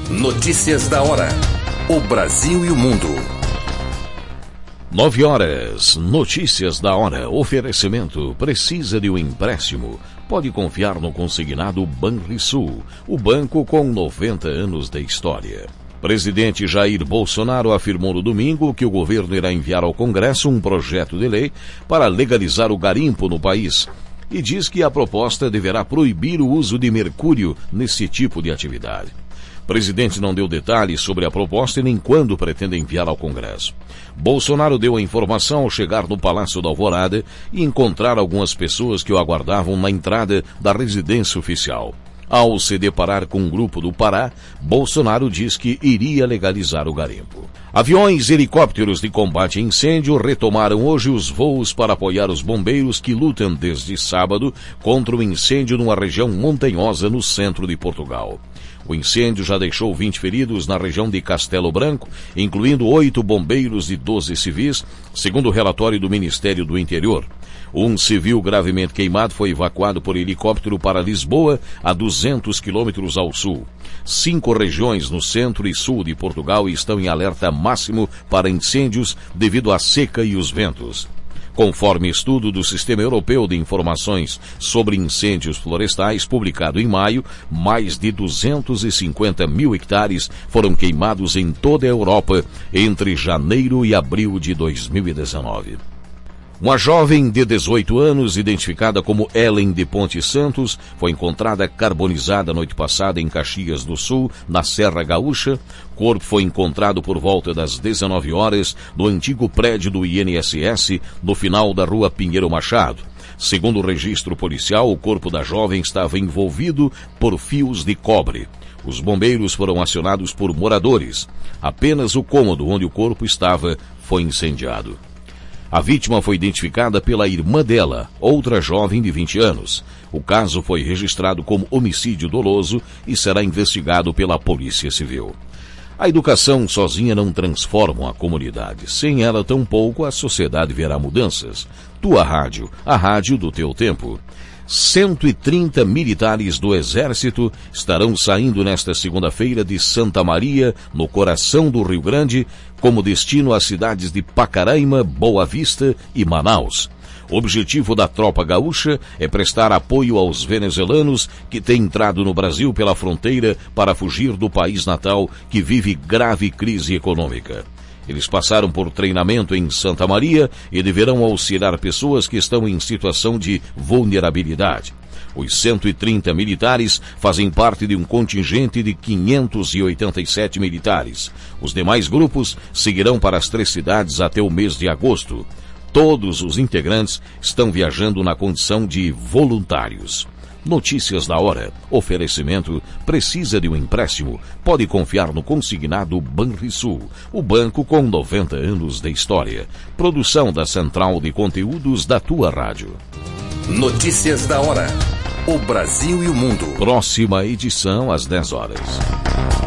Notícias da hora. O Brasil e o mundo. 9 horas. Notícias da hora. Oferecimento. Precisa de um empréstimo? Pode confiar no consignado Banrisul, o banco com 90 anos de história. Presidente Jair Bolsonaro afirmou no domingo que o governo irá enviar ao Congresso um projeto de lei para legalizar o garimpo no país e diz que a proposta deverá proibir o uso de mercúrio nesse tipo de atividade. O presidente não deu detalhes sobre a proposta e nem quando pretende enviar ao Congresso. Bolsonaro deu a informação ao chegar no Palácio da Alvorada e encontrar algumas pessoas que o aguardavam na entrada da residência oficial. Ao se deparar com um grupo do Pará, Bolsonaro diz que iria legalizar o garimpo. Aviões e helicópteros de combate a incêndio retomaram hoje os voos para apoiar os bombeiros que lutam desde sábado contra o incêndio numa região montanhosa no centro de Portugal. O incêndio já deixou 20 feridos na região de Castelo Branco, incluindo 8 bombeiros e 12 civis, segundo o relatório do Ministério do Interior. Um civil gravemente queimado foi evacuado por helicóptero para Lisboa, a 200 quilômetros ao sul. 5 regiões no centro e sul de Portugal estão em alerta máximo para incêndios devido à seca e os ventos. Conforme estudo do Sistema Europeu de Informações sobre Incêndios Florestais, publicado em maio, mais de 250 mil hectares foram queimados em toda a Europa entre janeiro e abril de 2019. Uma jovem de 18 anos, identificada como Ellen de Ponte Santos, foi encontrada carbonizada noite passada em Caxias do Sul, na Serra Gaúcha. O corpo foi encontrado por volta das 19 horas no antigo prédio do INSS, no final da rua Pinheiro Machado. Segundo o registro policial, o corpo da jovem estava envolvido por fios de cobre. Os bombeiros foram acionados por moradores. Apenas o cômodo onde o corpo estava foi incendiado. A vítima foi identificada pela irmã dela, outra jovem de 20 anos. O caso foi registrado como homicídio doloso e será investigado pela Polícia Civil. A educação sozinha não transforma a comunidade. Sem ela, tampouco a sociedade verá mudanças. Tua rádio, a rádio do teu tempo. 130 militares do Exército estarão saindo nesta segunda-feira de Santa Maria, no coração do Rio Grande, como destino às cidades de Pacaraima, Boa Vista e Manaus. O objetivo da tropa gaúcha é prestar apoio aos venezuelanos que têm entrado no Brasil pela fronteira para fugir do país natal que vive grave crise econômica. Eles passaram por treinamento em Santa Maria e deverão auxiliar pessoas que estão em situação de vulnerabilidade. Os 130 militares fazem parte de um contingente de 587 militares. Os demais grupos seguirão para as 3 cidades até o mês de agosto. Todos os integrantes estão viajando na condição de voluntários. Notícias da hora. Oferecimento. Precisa de um empréstimo? Pode confiar no consignado Banrisul, o banco com 90 anos de história. Produção da Central de Conteúdos da tua rádio. Notícias da hora. O Brasil e o mundo. Próxima edição às 10 horas.